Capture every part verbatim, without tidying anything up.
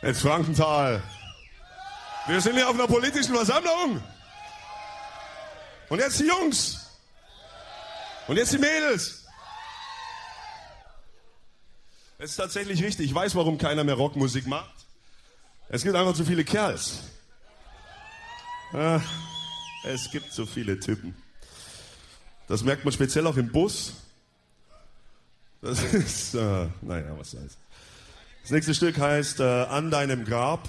Jetzt Frankenthal. Wir sind hier auf einer politischen Versammlung. Und jetzt die Jungs. Und jetzt die Mädels. Es ist tatsächlich richtig. Ich weiß, warum keiner mehr Rockmusik macht. Es gibt einfach zu viele Kerls. Ah, es gibt zu viele Typen. Das merkt man speziell auch im Bus. Das ist, äh, naja, was soll's. Das nächste Stück heißt äh, An deinem Grab.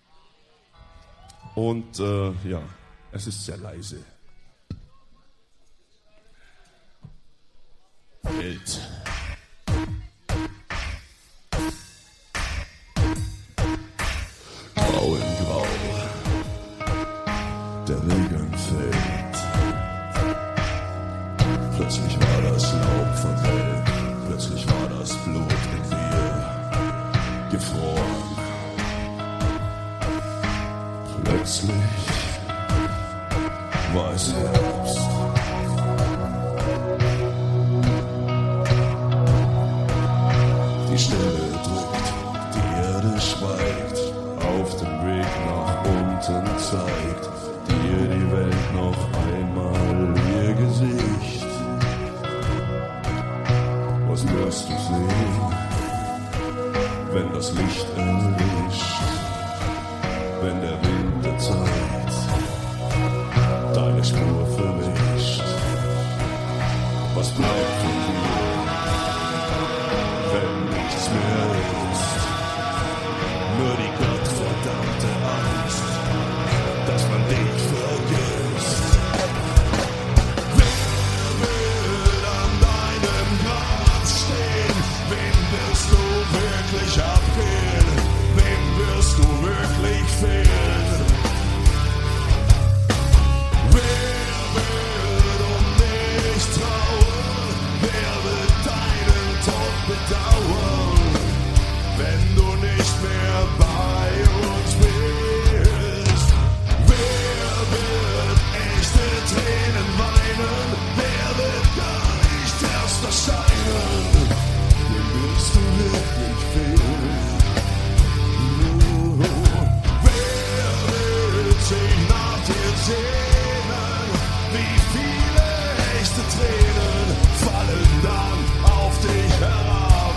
Und äh, ja, es ist sehr leise. Welt. Grau in Grau. Der Regen fällt. Plötzlich war das Laub verwelkt. Plötzlich war das Blut in mir gefroren. Plötzlich war es Herbst. Die Stille drückt, die Erde schweigt, auf dem Weg nach unten zeigt dir die Welt noch einmal ihr Gesicht. Was wirst du sehen, wenn das Licht erlischt, wenn der Wind der Zeit deine Spur verwischt? Was bleibt von dir, wenn nichts mehr ist? Nur die gottverdammte Angst, dass man dich vergisst. Wer will an deinem Grab stehen? Wem wirst du wirklich abgehen? Wem wirst du wirklich fehlen? Wer wird um dich trauern? Wer wird deinen Tod bedauern, wenn du nicht mehr bei uns bist? Wer wird echte Tränen weinen? Wer wird gar nicht erst erscheinen? Wem willst du wirklich fehlen? Wer wird sich nach dir sehnen? Wie viele echte Tränen fallen dann auf dich herab?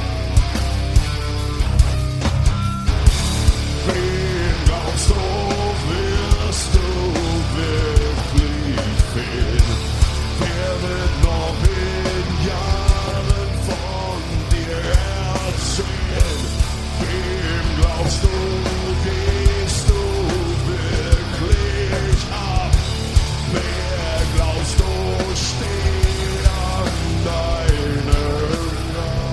Wen glaubst du, wirst du wirklich fehlen? Wer wird noch in Jahren von dir erzählen? Wem glaubst du, gehst du wirklich ab? Wer glaubst du, steht an deinem Grab?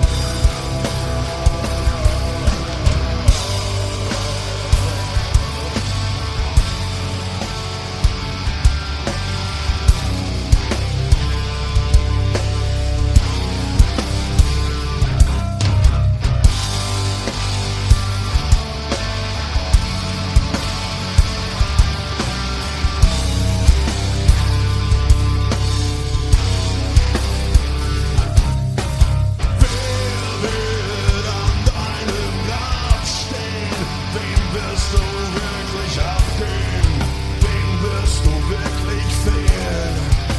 Wer wird an deinem Grab stehen? Wem wirst du wirklich abgehen? Wem wirst du wirklich fehlen?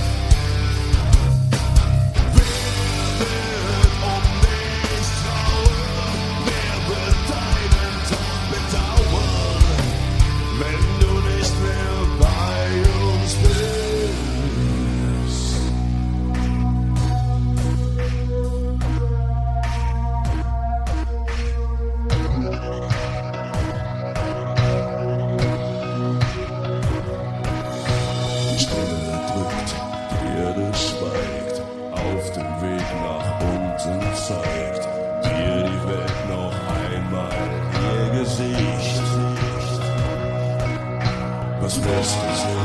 Wer wird um dich trauern? Wer wird deinen Tod bedauern, wenn du nicht mehr bei uns bist? Die Stille drückt, die Erde schweigt, auf dem Weg nach unten zeigt dir die Welt noch einmal ihr Gesicht. Was wirst du sehen?